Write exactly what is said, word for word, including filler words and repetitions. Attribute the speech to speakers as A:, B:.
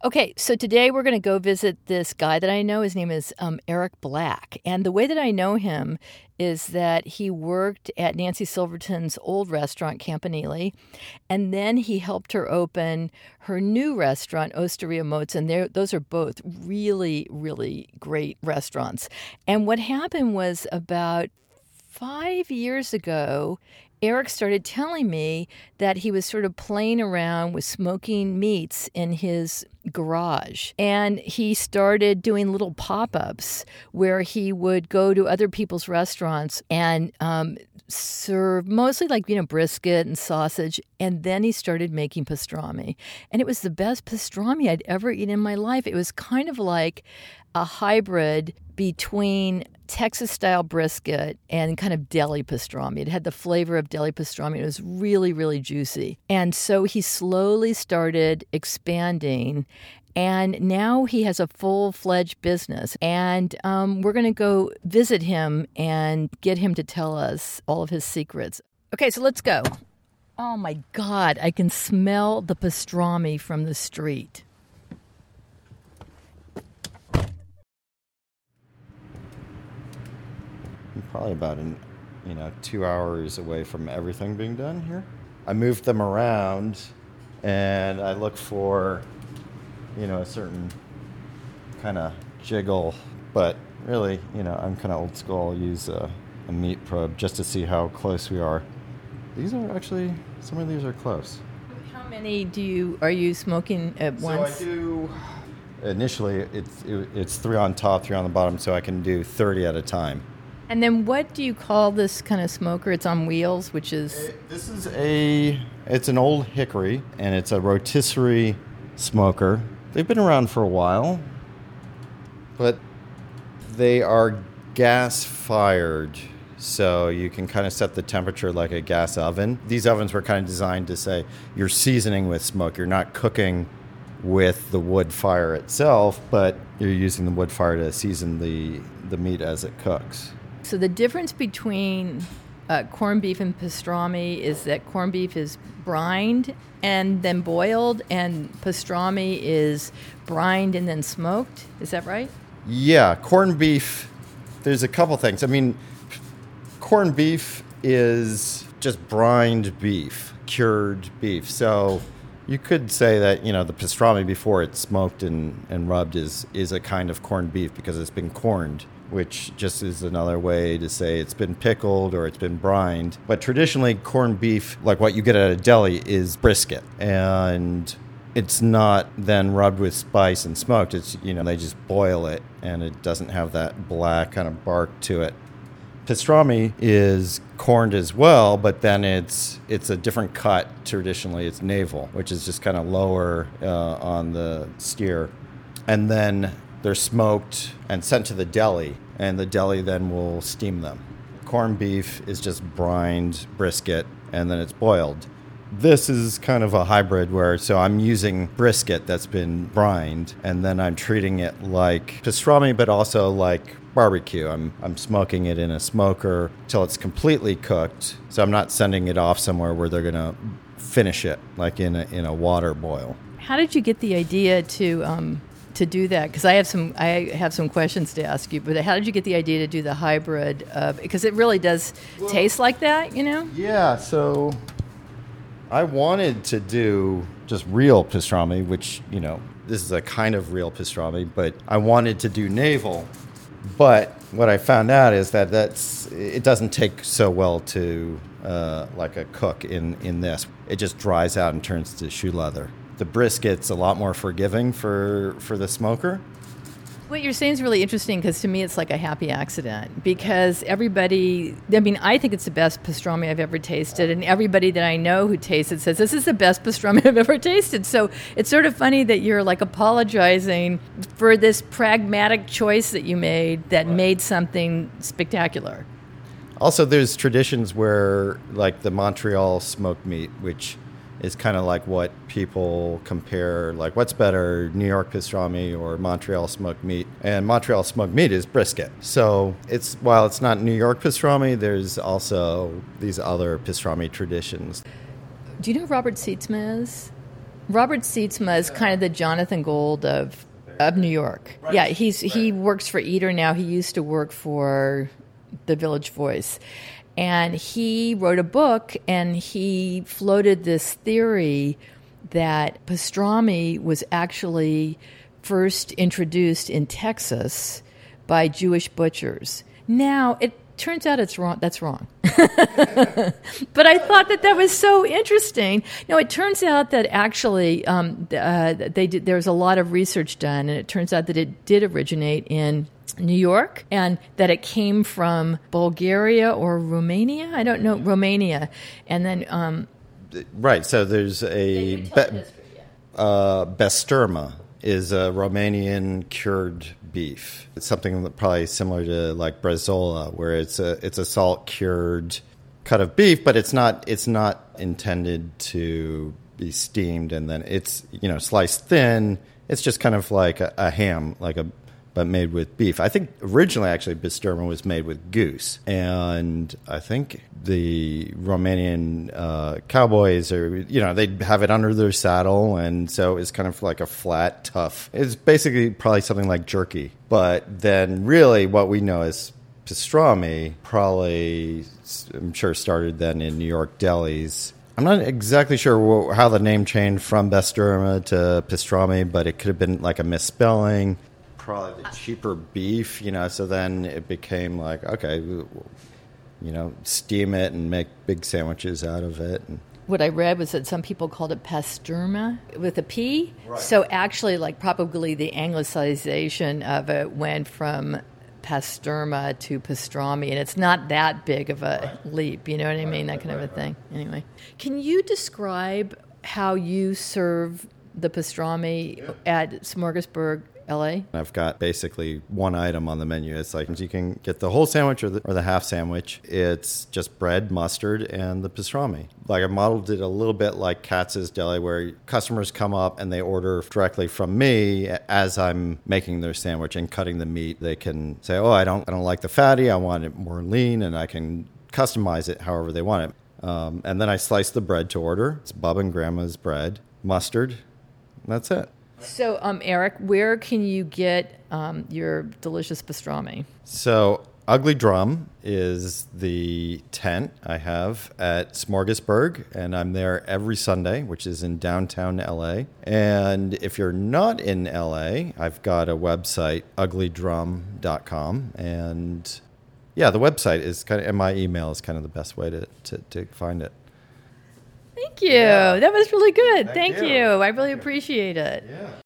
A: Okay, so today we're going to go visit this guy that I know. His name is um, Eric Black. And the way that I know him is that he worked at Nancy Silverton's old restaurant, Campanile, and then he helped her open her new restaurant, Osteria Mozza, and those are both really, really great restaurants. And what happened was about five years ago, Eric started telling me that he was sort of playing around with smoking meats in his garage. And he started doing little pop-ups where he would go to other people's restaurants and um, serve mostly like, you know, brisket and sausage. And then he started making pastrami. And it was the best pastrami I'd ever eaten in my life. It was kind of like a hybrid between Texas-style brisket and kind of deli pastrami. It had the flavor of deli pastrami. It was really, really juicy. And so he slowly started expanding, and now he has a full-fledged business. And um, we're going to go visit him and get him to tell us all of his secrets. Okay, so let's go. Oh, my God. I can smell the pastrami from the street.
B: Probably about an, you know, two hours away from everything being done here. I moved them around, and I look for, you know, a certain kind of jiggle. But really, you know, I'm kind of old school. I'll use a, a meat probe just to see how close we are. These are actually, some of these are close.
A: How many do you are you smoking at once?
B: So I do. Initially, it's it, it's three on top, three on the bottom, so I can do thirty at a time.
A: And then what do you call this kind of smoker? It's on wheels, which is...
B: It, this is a... It's an old hickory, and it's a rotisserie smoker. They've been around for a while, but they are gas-fired, so you can kind of set the temperature like a gas oven. These ovens were kind of designed to say you're seasoning with smoke. You're not cooking with the wood fire itself, but you're using the wood fire to season the, the meat as it cooks.
A: So the difference between uh, corned beef and pastrami is that corned beef is brined and then boiled, and pastrami is brined and then smoked. Is that right?
B: Yeah, corned beef, there's a couple things. I mean, corned beef is just brined beef, cured beef. So you could say that, you know, the pastrami before it's smoked and, and rubbed is, is a kind of corned beef because it's been corned, which just is another way to say it's been pickled or it's been brined. But traditionally, corned beef, like what you get at a deli, is brisket. And it's not then rubbed with spice and smoked. It's, you know, they just boil it, and it doesn't have that black kind of bark to it. Pastrami is corned as well, but then it's it's a different cut. Traditionally, it's navel, which is just kind of lower uh, on the steer. And then they're smoked and sent to the deli, and the deli then will steam them. Corned beef is just brined brisket, and then it's boiled. This is kind of a hybrid where, so I'm using brisket that's been brined, and then I'm treating it like pastrami, but also like barbecue. I'm I'm smoking it in a smoker till it's completely cooked, so I'm not sending it off somewhere where they're going to finish it, like in a, in a water boil.
A: How did you get the idea to... Um to do that? Because I have some I have some questions to ask you, but how did you get the idea to do the hybrid? Uh, because it really does well, taste like that, you know?
B: Yeah, so I wanted to do just real pastrami, which, you know, this is a kind of real pastrami, but I wanted to do navel. But what I found out is that that's it doesn't take so well to uh, like a cook in, in this. It just dries out and turns to shoe leather. The brisket's a lot more forgiving for, for the smoker.
A: What you're saying is really interesting because to me it's like a happy accident because everybody, I mean, I think it's the best pastrami I've ever tasted, and everybody that I know who tastes it says this is the best pastrami I've ever tasted. So it's sort of funny that you're like apologizing for this pragmatic choice that you made that right. made something spectacular.
B: Also, there's traditions where, like the Montreal smoked meat, which is kind of like what people compare, like what's better, New York pastrami or Montreal smoked meat. And Montreal smoked meat is brisket. So it's while it's not New York pastrami, there's also these other pastrami traditions.
A: Do you know who Robert Sietsma is? Robert Sietsma is kind of the Jonathan Gold of of New York.
B: Right.
A: Yeah, he's he
B: Right.
A: works for Eater now. He used to work for the Village Voice. And he wrote a book, and he floated this theory that pastrami was actually first introduced in Texas by Jewish butchers. Now, it turns out it's wrong. That's wrong. But I thought that that was so interesting. No, it turns out that actually um, uh, they did, there was a lot of research done, and it turns out that it did originate in New York, and that it came from Bulgaria or Romania. I don't know, Romania. And then... Um,
B: Right, so there's a... Be- uh, Besturma is a Romanian cured beef. It's something that probably similar to like brezola, where it's a it's a salt cured cut of beef, but it's not it's not intended to be steamed and then it's you know sliced thin. It's just kind of like a, a ham, like a but made with beef. I think originally actually Besturma was made with goose, and I think the Romanian uh, cowboys are you know they'd have it under their saddle, and so it's kind of like a flat, tough. It's basically probably something like jerky, but then really what we know as pastrami probably I'm sure started then in New York delis. I'm not exactly sure how the name changed from Besturma to pastrami, but it could have been like a misspelling. Probably the cheaper beef, you know, so then it became like, okay, you know, steam it and make big sandwiches out of it. And
A: what I read was that some people called it pasturma with a P.
B: Right.
A: So actually, like probably the anglicization of it went from pasturma to pastrami, and it's not that big of a right. leap, you know what I mean? Right, that kind right, of a thing. Right. Anyway, can you describe how you serve the pastrami yeah. at Smorgasburg L A?
B: I've got basically one item on the menu. It's like you can get the whole sandwich or the, or the half sandwich. It's just bread, mustard, and the pastrami. Like I modeled it a little bit like Katz's Deli, where customers come up and they order directly from me as I'm making their sandwich and cutting the meat. They can say, "Oh, I don't, I don't like the fatty. I want it more lean," and I can customize it however they want it. Um, and then I slice the bread to order. It's Bub and Grandma's bread, mustard. And that's it.
A: So, um, Eric, where can you get um, your delicious pastrami?
B: So, Ugly Drum is the tent I have at Smorgasburg, and I'm there every Sunday, which is in downtown L A. And if you're not in L A, I've got a website, ugly drum dot com, and yeah, the website is kind of, and my email is kind of the best way to, to, to find it.
A: Thank you.
B: Yeah.
A: That was really good.
B: Thank
A: Thank
B: you.
A: you. I really appreciate it.
B: Yeah.